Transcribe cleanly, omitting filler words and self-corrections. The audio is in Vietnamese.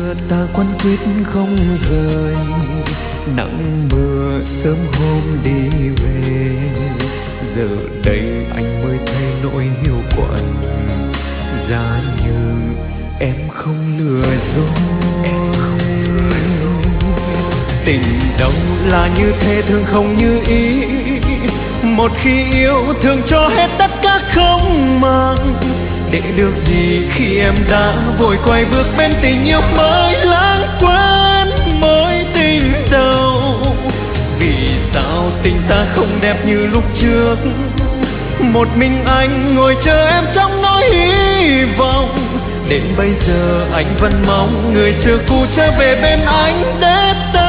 ta quấn quýt không rời, nắng mưa sớm hôm đi về. Giờ đây anh mới thấy nỗi hiu quạnh, giá như em không lừa dối. Tình đâu là như thế, thương không như ý. Một khi yêu thương cho hết tất cả không mang, để được gì khi em đã vội quay bước bên tình yêu mới lãng quên mối tình đầu. Vì sao tình ta không đẹp như lúc trước, một mình anh ngồi chờ em trong nỗi hy vọng. Đến bây giờ anh vẫn mong người xưa cũ trở về bên anh để ta